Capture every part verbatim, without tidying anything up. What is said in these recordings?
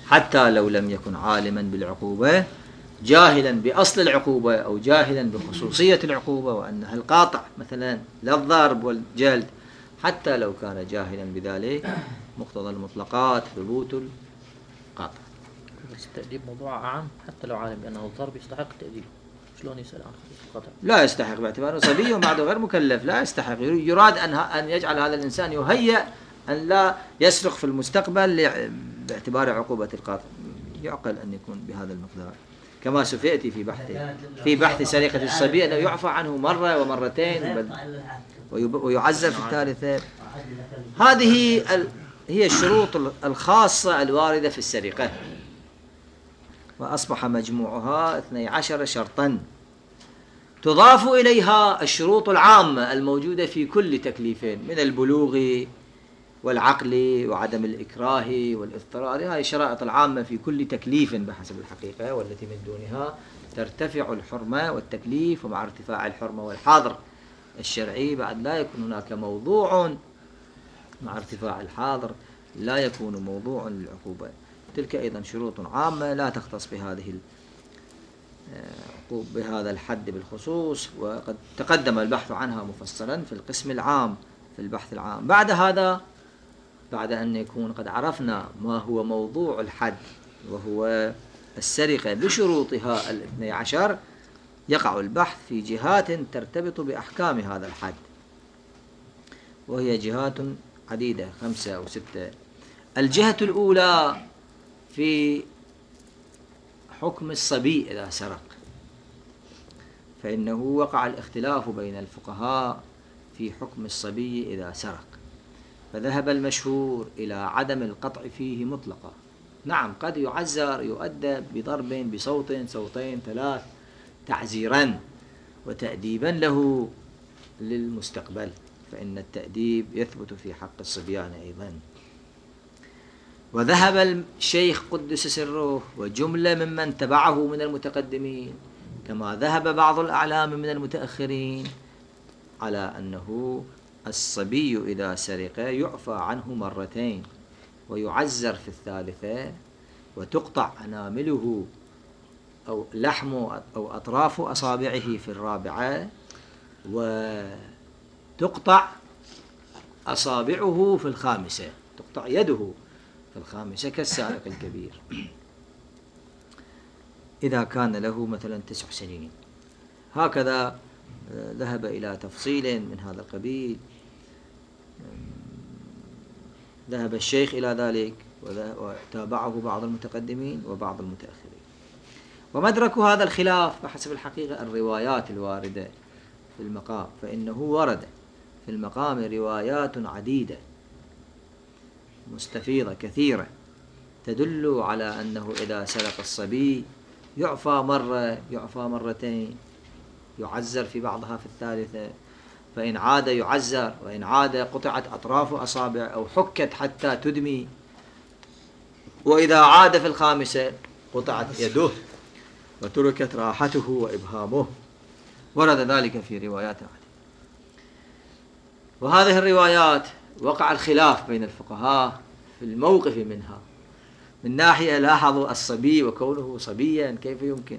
حتى لو لم يكن عالما بالعقوبة، جاهلا بأصل العقوبة أو جاهلا بخصوصية العقوبة وأنها القاطع مثلا لا الضرب والجلد، حتى لو كان جاهلا بذلك مقتضى المطلقات ثبوت القاطع. بس التأديب موضوع عام، حتى لو عالم بأنه الضرب يستحق التأديب، شلون يسأل عن القطع؟ لا يستحق باعتباره صبي وبعده غير مكلف، لا يستحق. يراد أن أن يجعل هذا الإنسان يهيأ أن لا يسرق في المستقبل باعتبار عقوبة القاطع. يعقل أن يكون بهذا المقدار، كما سيأتي في بحث في بحث سرقة الصبي أنه يعفى عنه مرة ومرتين ويعزر في الثالثة. هذه هي الشروط الخاصة الواردة في السرقة، وأصبح مجموعها اثني عشر شرطا، تضاف إليها الشروط العامة الموجودة في كل تكليفين من البلوغ والعقل وعدم الإكراه والاضطرار. هذه الشرائط العامة في كل تكليف بحسب الحقيقة، والتي من دونها ترتفع الحرمة والتكليف، ومع ارتفاع الحرمة والحاضر الشرعي بعد لا يكون هناك موضوع، مع ارتفاع الحاضر لا يكون موضوع للعقوبة. تلك أيضا شروط عامة لا تختص بهذه بهذا الحد بالخصوص، وقد تقدم البحث عنها مفصلا في القسم العام في البحث العام. بعد هذا، بعد أن يكون قد عرفنا ما هو موضوع الحد وهو السرقة بشروطها الاثني عشر، يقع البحث في جهات ترتبط بأحكام هذا الحد، وهي جهات عديدة خمسة أو ستة. الجهة الأولى في حكم الصبي إذا سرق، فإنه وقع الاختلاف بين الفقهاء في حكم الصبي إذا سرق، فذهب المشهور إلى عدم القطع فيه مطلقا. نعم، قد يعزر يؤدب بضرب بصوت صوتين ثلاث تعزيرا وتأديبا له للمستقبل، فإن التأديب يثبت في حق الصبيان أيضا. وذهب الشيخ قدس سره وجملة ممن تبعه من المتقدمين، كما ذهب بعض الأعلام من المتأخرين، على أنه الصبي إذا سرق يعفى عنه مرتين ويعزر في الثالثة، وتقطع أنامله أو لحمه أو أطراف أصابعه في الرابعة، وتقطع أصابعه في الخامسة، تقطع يده في الخامسة كالسارق الكبير إذا كان له مثلا تسع سنين. هكذا ذهب إلى تفصيل من هذا القبيل، ذهب الشيخ إلى ذلك وتابعه بعض المتقدمين وبعض المتأخرين. ومدرك هذا الخلاف بحسب الحقيقة الروايات الواردة في المقام، فإنه ورد في المقام روايات عديدة مستفيضة كثيرة تدل على أنه إذا سرق الصبي يعفى مرة، يعفى مرتين، يعزر في بعضها في الثالثة، فإن عاد يعزر، وإن عاد قطعت أطراف أصابع أو حكت حتى تدمي، وإذا عاد في الخامسة قطعت يده وتركت راحته وإبهامه. ورد ذلك في روايات عديدة. وهذه الروايات وقع الخلاف بين الفقهاء في الموقف منها. من ناحية لاحظوا الصبي وكونه صبيا، كيف يمكن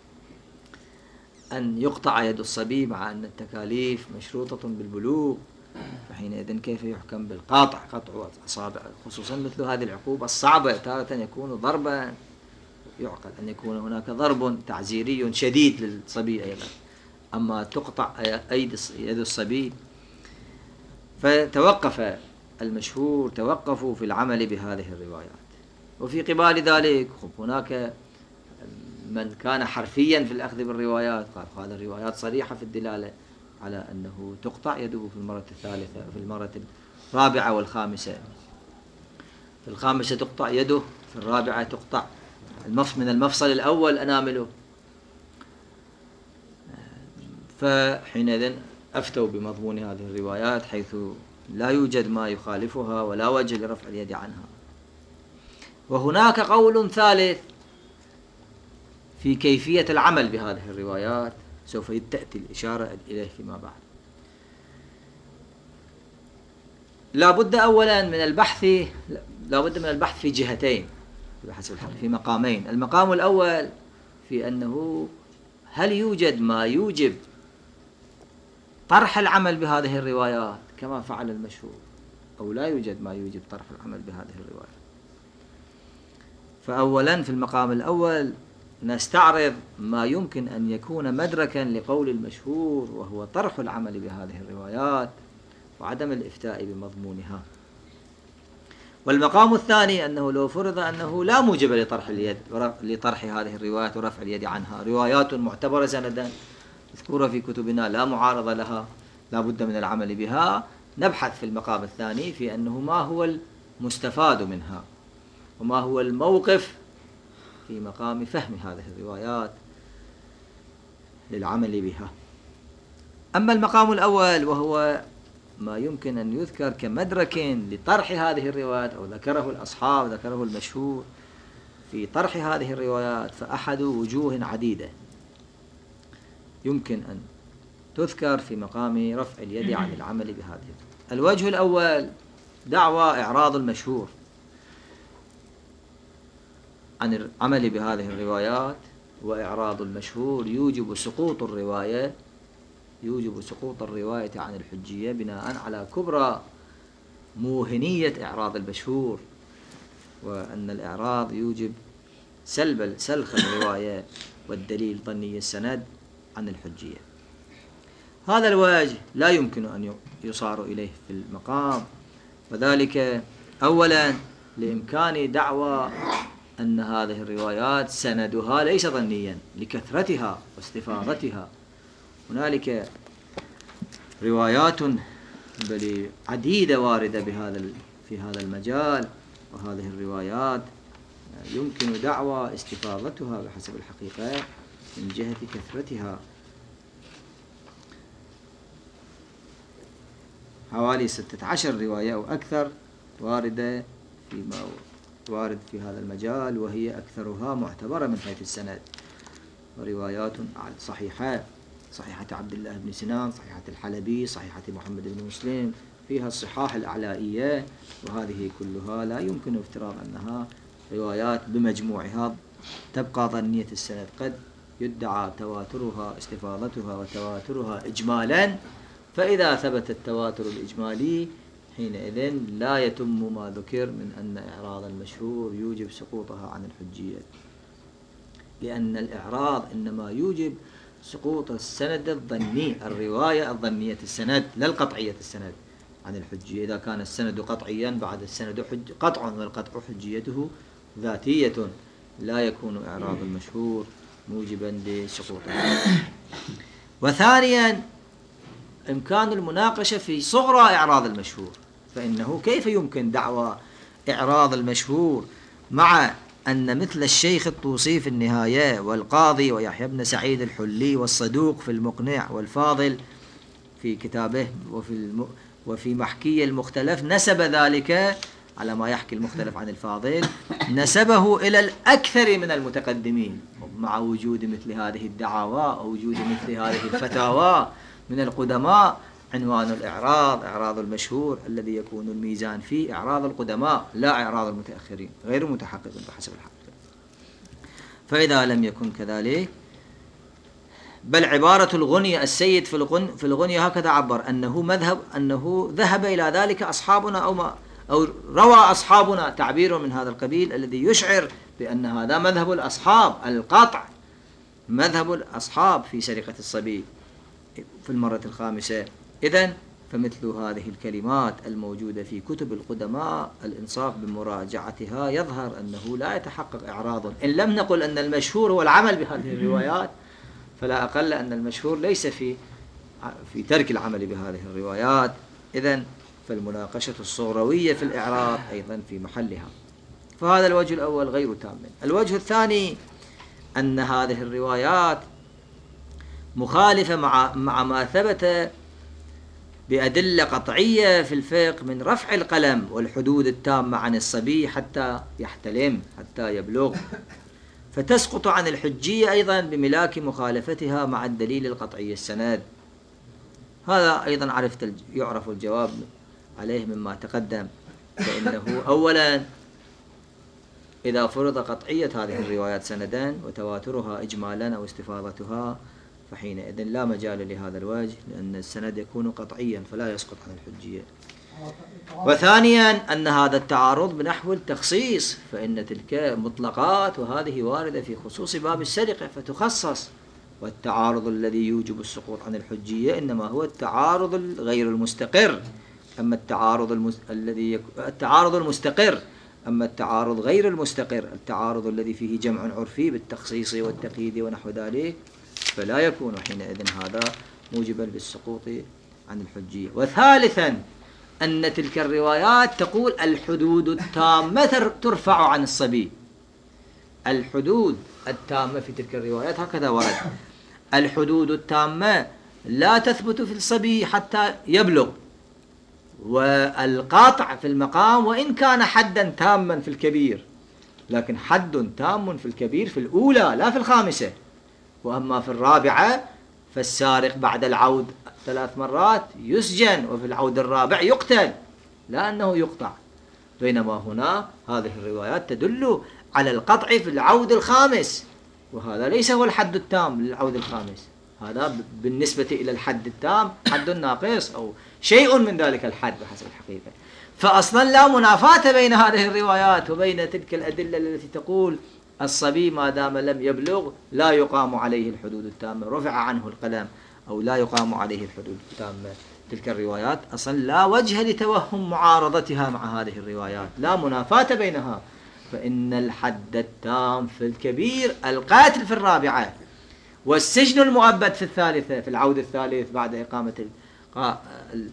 أن يقطع يد الصبي مع أن التكاليف مشروطة بالبلوغ، فحينئذ كيف يحكم بالقاطع، قطع أصابع، خصوصا مثل هذه العقوبة الصعبة تارة يكون ضربا، يعقل أن يكون هناك ضرب تعزيري شديد للصبي أيضا، أما تقطع يد الصبي. فتوقف المشهور، توقفوا في العمل بهذه الروايات. وفي قبال ذلك هناك من كان حرفيا في الأخذ بالروايات، قال هذه الروايات صريحة في الدلالة على أنه تقطع يده في المرة الثالثة، في المرة الرابعة والخامسة. في الخامسة تقطع يده، في الرابعة تقطع من المفصل الأول أنامله. فحينئذ أفتوا بمضمون هذه الروايات حيث لا يوجد ما يخالفها ولا وجه لرفع اليد عنها. وهناك قول ثالث في كيفية العمل بهذه الروايات، سوف تأتي الإشارة إليه فيما بعد. لا بد أولا من البحث لا بد من البحث في جهتين بحسب الحقيقة في مقامين. المقام الأول في أنه هل يوجد ما يوجب طرح العمل بهذه الروايات كما فعل المشهور، أو لا يوجد ما يوجب طرح العمل بهذه الروايات. فأولا في المقام الأول نستعرض ما يمكن أن يكون مدركا لقول المشهور، وهو طرح العمل بهذه الروايات وعدم الإفتاء بمضمونها. والمقام الثاني أنه لو فرض أنه لا موجب لطرح اليد لطرح هذه الروايات ورفع اليد عنها، روايات معتبرة سندا مذكورة في كتبنا لا معارضة لها، لا بد من العمل بها، نبحث في المقام الثاني في أنه ما هو المستفاد منها وما هو الموقف في مقام فهم هذه الروايات للعمل بها. أما المقام الأول وهو ما يمكن أن يذكر كمدرك لطرح هذه الروايات، أو ذكره الأصحاب ذكره المشهور في طرح هذه الروايات، فأحد وجوه عديدة يمكن أن تذكر في مقام رفع اليد عن العمل بهذه. الوجه الأول دعوى إعراض المشهور عن العمل بهذه الروايات، وإعراض المشهور يوجب سقوط الرواية يوجب سقوط الرواية عن الحجية بناء على كبرى موهنية إعراض المشهور، وأن الإعراض يوجب سلب سلخ الرواية والدليل ظني السند عن الحجية. هذا الوجه لا يمكن أن يصار إليه في المقام، وذلك أولا لإمكان دعوى أن هذه الروايات سندها ليس ظنيا لكثرتها واستفاضتها. هنالك روايات بل عديدة واردة بهذا في هذا المجال، وهذه الروايات يمكن دعوى استفاضتها بحسب الحقيقة من جهة كثرتها. حوالي ستة عشر رواية أو أكثر واردة فيما وارد في هذا المجال، وهي أكثرها معتبرة من حيث السند، وروايات صحيحة، صحيحة عبد الله بن سنان، صحيحة الحلبي، صحيحة محمد بن مسلم، فيها الصحاح الأعلائية، وهذه كلها لا يمكن افتراض أنها روايات بمجموعها تبقى ظنية السند. قد يدعى تواترها استفاضتها وتواترها إجمالا، فإذا ثبت التواتر الإجمالي حينئذ لا يتم ما ذكر من أن إعراض المشهور يوجب سقوطها عن الحجية، لأن الإعراض إنما يوجب سقوط السند الظني، الرواية الظنية السند لا القطعية السند عن الحجية. إذا كان السند قطعيا بعد السند حج قطع، والقطع حجيته ذاتية، لا يكون إعراض المشهور موجبا لسقوطه. وثانيا إمكان المناقشة في صغرى إعراض المشهور، فإنه كيف يمكن دعوى إعراض المشهور مع أن مثل الشيخ الطوسي في النهاية والقاضي ويحيى بن سعيد الحلي والصدوق في المقنع والفاضل في كتابه وفي الم... وفي محكي المختلف نسب ذلك على ما يحكي المختلف عن الفاضل، نسبه إلى الأكثر من المتقدمين، مع وجود مثل هذه الدعاوى أو وجود مثل هذه الفتاوى من القدماء. عنوان الإعراض إعراض المشهور الذي يكون الميزان فيه إعراض القدماء لا إعراض المتأخرين غير متحقق بحسب الحقيقة. فإذا لم يكن كذلك، بل عبارة الغنية السيد في الغن في الغنية هكذا عبر أنه مذهب أنه ذهب إلى ذلك أصحابنا أو ما أو روى أصحابنا، تعبير من هذا القبيل الذي يشعر بأن هذا مذهب الأصحاب القطع، مذهب الأصحاب في سرقة الصبي في المرة الخامسة. إذن فمثل هذه الكلمات الموجودة في كتب القدماء الإنصاف بمراجعتها يظهر أنه لا يتحقق إعراض. إن لم نقل أن المشهور هو العمل بهذه الروايات، فلا أقل أن المشهور ليس في في ترك العمل بهذه الروايات. إذن فالمناقشة الصغروية في الإعراض أيضا في محلها. فهذا الوجه الأول غير تام. الوجه الثاني أن هذه الروايات مخالفة مع مع ما ثبت بأدلة قطعية في الفقه من رفع القلم والحدود التامة عن الصبي حتى يحتلم حتى يبلغ، فتسقط عن الحجية أيضا بملاك مخالفتها مع الدليل القطعي السند. هذا أيضا عرفت يعرف الجواب عليه مما تقدم، فإنه أولا إذا فرض قطعية هذه الروايات سندان وتواترها إجمالا أو استفاضتها، فحينئذ لا مجال لهذا الوجه، لأن السند يكون قطعيا فلا يسقط عن الحجية. وثانيا أن هذا التعارض بنحو التخصيص، فإن تلك مطلقات وهذه واردة في خصوص باب السرقة فتخصص، والتعارض الذي يوجب السقوط عن الحجية إنما هو التعارض غير المستقر. أما التعارض المس... الذي يك... التعارض المستقر، أما التعارض غير المستقر، التعارض الذي فيه جمع عرفي بالتخصيص والتقييد ونحو ذلك، فلا يكون حينئذ هذا موجبا للسقوط عن الحجية. وثالثا أن تلك الروايات تقول الحدود التامة ترفع عن الصبي. الحدود التامة في تلك الروايات هكذا ورد: الحدود التامة لا تثبت في الصبي حتى يبلغ، والقاطع في المقام وإن كان حدا تاما في الكبير، لكن حد تام في الكبير في الأولى لا في الخامسة. وأما في الرابعة فالسارق بعد العود ثلاث مرات يسجن، وفي العود الرابع يقتل، لا أنه يقطع. بينما هنا هذه الروايات تدل على القطع في العود الخامس، وهذا ليس هو الحد التام للعود الخامس، هذا بالنسبة إلى الحد التام حد ناقص أو شيء من ذلك الحد بحسب الحقيقة. فأصلا لا منافاة بين هذه الروايات وبين تلك الأدلة التي تقول الصبي ما دام لم يبلغ لا يقام عليه الحدود التامة، رفع عنه القلم، أو لا يقام عليه الحدود التامة. تلك الروايات أصلا لا وجه لتوهم معارضتها مع هذه الروايات، لا منافاة بينها. فإن الحد التام في الكبير القاتل في الرابعة، والسجن المؤبد في الثالثة في العود الثالث بعد إقامة ال...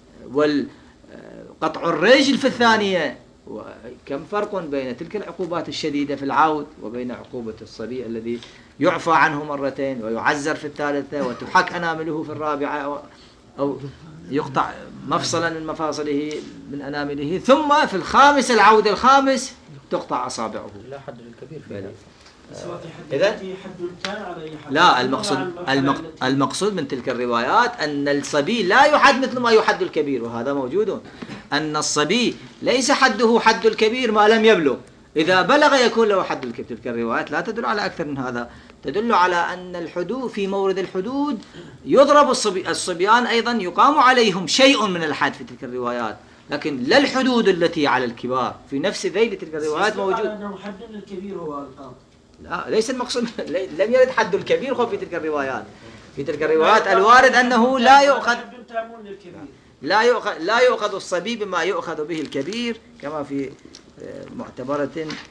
والقطع الرجل في الثانية. وكم فرق بين تلك العقوبات الشديدة في العود وبين عقوبة الصبي الذي يعفى عنه مرتين ويعزر في الثالثة وتحك أنامله في الرابعة، أو يقطع مفصلا من مفاصله من أنامله، ثم في الخامس العود الخامس تقطع أصابعه. لا حد للكبير في إذا لا، المقصود المقصود من تلك الروايات أن الصبي لا يحد مثل ما يحد الكبير، وهذا موجود. أن الصبي ليس حده حد الكبير ما لم يبلغ، إذا بلغ يكون له حد الكبير. تلك الروايات لا تدل على أكثر من هذا، تدل على أن الحدود في مورد الحدود يضرب الصبي الصبيان أيضا يقام عليهم شيء من الحد في تلك الروايات، لكن لا الحدود التي على الكبار. في نفس ذيل تلك الروايات موجود. أنه حد الكبير هو القاضي. لا، ليس المقصود لم يرد حد الكبير هو في تلك الروايات. في تلك الروايات الوارد أنه لا يؤخذ لا يؤخذ لا يؤخذ الصبي بما يؤخذ به الكبير، كما في معتبرة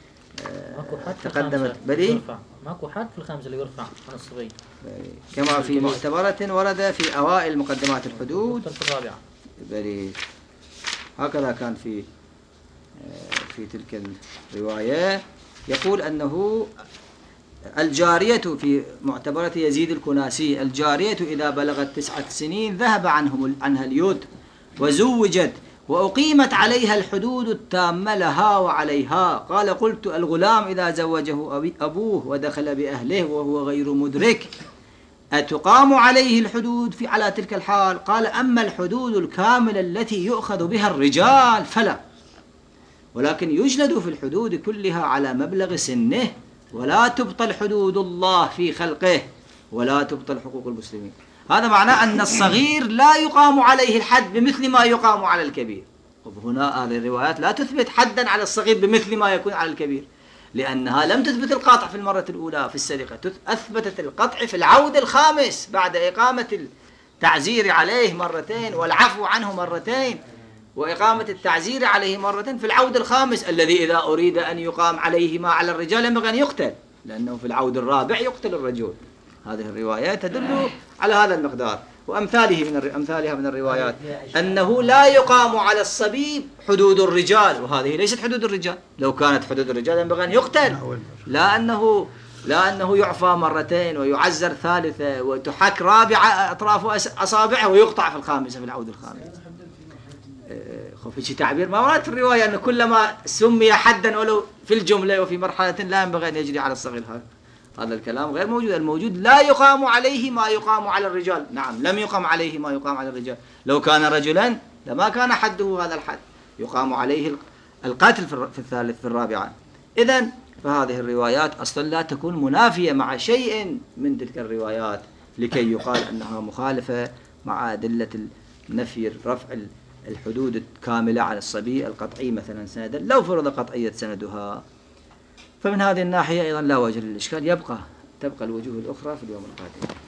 تقدمت بلي ماكو حد في الخامس اللي يرفع عن الصبي، كما في معتبرة ورد في أوائل مقدمات الحدود في الرابعة بلي. هكذا كان في في تلك الرواية. يقول أنه الجارية في معتبرة يزيد الكناسي: الجارية إذا بلغت تسعة سنين ذهب عنهم عنها اليد وزوجت وأقيمت عليها الحدود التامة لها وعليها. قال: قلت: الغلام إذا زوجه أبوه ودخل بأهله وهو غير مدرك أتقام عليه الحدود في على تلك الحال؟ قال: أما الحدود الكاملة التي يؤخذ بها الرجال فلا، ولكن يجلد في الحدود كلها على مبلغ سنه، ولا تبطل حدود الله في خلقه، ولا تبطل حقوق المسلمين. هذا معناه أن الصغير لا يقام عليه الحد بمثل ما يقام على الكبير. وهنا هذه الروايات لا تثبت حدا على الصغير بمثل ما يكون على الكبير، لأنها لم تثبت القطع في المرة الأولى في السرقة، أثبتت القطع في العود الخامس بعد إقامة التعزير عليه مرتين والعفو عنه مرتين، وإقامة التعزير عليه مرتين في العود الخامس الذي إذا أريد أن يقام عليه ما على الرجال ينبغي أن يقتل، لأنه في العود الرابع يقتل الرجل. هذه الروايات تدل على هذا المقدار. وأمثاله من أمثالها من الروايات أنه لا يقام على الصبي حدود الرجال، وهذه ليست حدود الرجال. لو كانت حدود الرجال ينبغي أن يقتل، لا أنه لا أنه يعفى مرتين ويعزر ثالثة وتحك رابعة أطراف أصابعه ويقطع في الخامسة في العود الخامس. في شيء تعبير ما ورد في الرواية أن كلما سمي حدا ولو في الجملة وفي مرحلة لا ينبغي أن يجري على الصغير. هذا الكلام غير موجود. الموجود لا يقام عليه ما يقام على الرجال. نعم، لم يقام عليه ما يقام على الرجال. لو كان رجلا لما كان حده هذا الحد، يقام عليه القاتل في الثالث في الرابعة. إذن فهذه الروايات أصلا لا تكون منافية مع شيء من تلك الروايات لكي يقال أنها مخالفة مع أدلة النفي رفع الحدود الكاملة على الصبي القطعي مثلا سندا لو فرض قطعية سندها. فمن هذه الناحية أيضا لا وجه للإشكال، يبقى تبقى الوجوه الأخرى في اليوم القادم.